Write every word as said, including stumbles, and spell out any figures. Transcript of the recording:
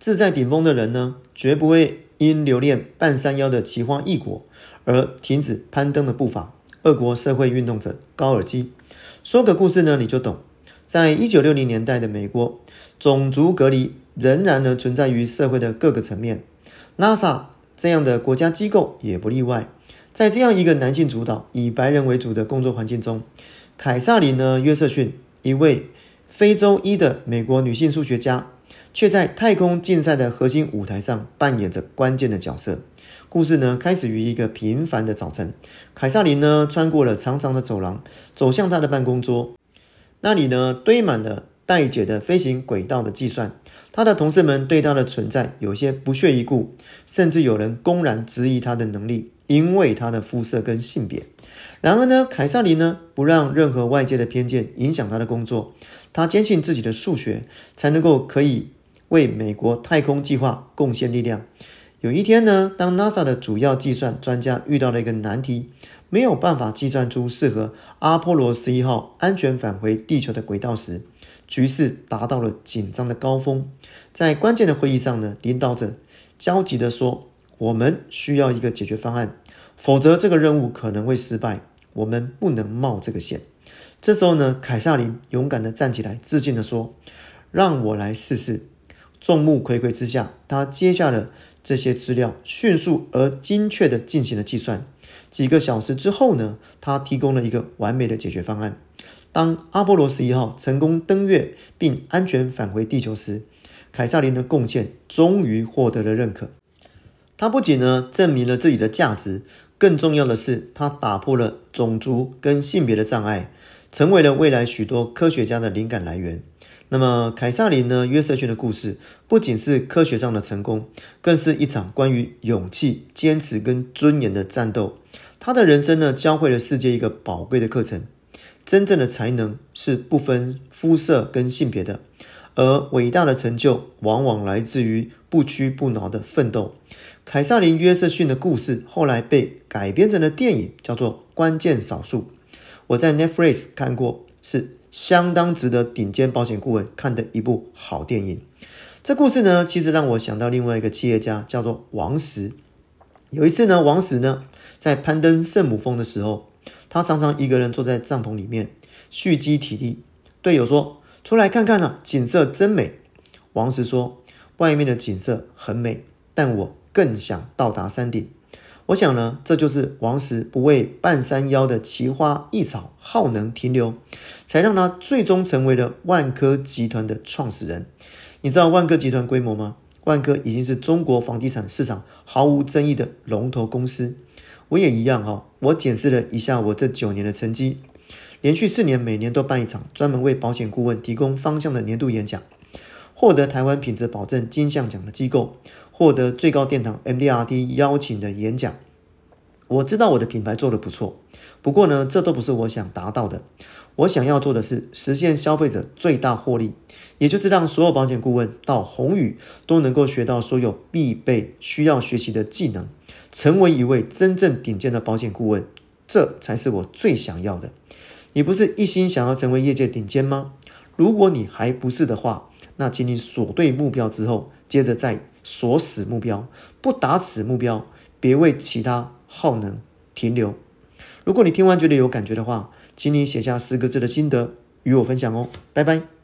志在顶峰的人呢，绝不会因留恋半山腰的奇花异果而停止攀登的步伐。俄国社会运动者高尔基说个故事呢，你就懂。在一九六零年代的美国，种族隔离仍然呢存在于社会的各个层面。NASA 这样的国家机构也不例外。在这样一个男性主导、以白人为主的工作环境中，凯撒琳呢约瑟逊，一位非洲裔的美国女性数学家，却在太空竞赛的核心舞台上扮演着关键的角色。故事呢开始于一个平凡的早晨，凯撒琳呢穿过了长长的走廊，走向她的办公桌。那里呢堆满了待解的飞行轨道的计算。他的同事们对他的存在有些不屑一顾，甚至有人公然质疑他的能力，因为他的肤色跟性别。然而呢，凯撒琳呢不让任何外界的偏见影响他的工作。他坚信自己的数学才能够可以为美国太空计划贡献力量。有一天呢，当 NASA 的主要计算专家遇到了一个难题，没有办法计算出适合阿波罗十一号安全返回地球的轨道时，局势达到了紧张的高峰。在关键的会议上呢，领导者焦急地说，我们需要一个解决方案，否则这个任务可能会失败，我们不能冒这个险。这时候呢，凯撒琳勇敢地站起来，自信地说，让我来试试。众目睽睽之下，他接下了这些资料，迅速而精确地进行了计算。几个小时之后呢，他提供了一个完美的解决方案。当阿波罗十一号成功登月并安全返回地球时，凯撒琳的贡献终于获得了认可。他不仅呢证明了自己的价值，更重要的是他打破了种族跟性别的障碍，成为了未来许多科学家的灵感来源。那么凯撒琳呢约瑟逊的故事不仅是科学上的成功，更是一场关于勇气、坚持跟尊严的战斗。他的人生呢教会了世界一个宝贵的课程，真正的才能是不分肤色跟性别的，而伟大的成就往往来自于不屈不挠的奋斗。凯撒琳约瑟逊的故事后来被改编成了电影，叫做《关键少数》。我在 Netflix 看过，是相当值得顶尖保险顾问看的一部好电影。这故事呢，其实让我想到另外一个企业家，叫做王石。有一次呢，王石呢在攀登圣母峰的时候，他常常一个人坐在帐篷里面蓄积体力。队友说，出来看看啦，景色真美。王石说，外面的景色很美，但我更想到达山顶。我想呢，这就是王石不为半山腰的奇花异草耗能停留，才让他最终成为了万科集团的创始人。你知道万科集团规模吗？万科已经是中国房地产市场毫无争议的龙头公司。我也一样哈，我检视了一下我这九年的成绩，连续四年每年都办一场专门为保险顾问提供方向的年度演讲，获得台湾品质保证金像奖的机构，获得最高殿堂 M D R T 邀请的演讲。我知道我的品牌做得不错，不过呢，这都不是我想达到的。我想要做的是实现消费者最大获利，也就是让所有保险顾问到宏宇都能够学到所有必备需要学习的技能，成为一位真正顶尖的保险顾问，这才是我最想要的。你不是一心想要成为业界顶尖吗？如果你还不是的话，那请你锁对目标之后，接着再锁死目标，不达此目标，别为其他耗能停留。如果你听完觉得有感觉的话，请你写下十个字的心得与我分享哦，拜拜。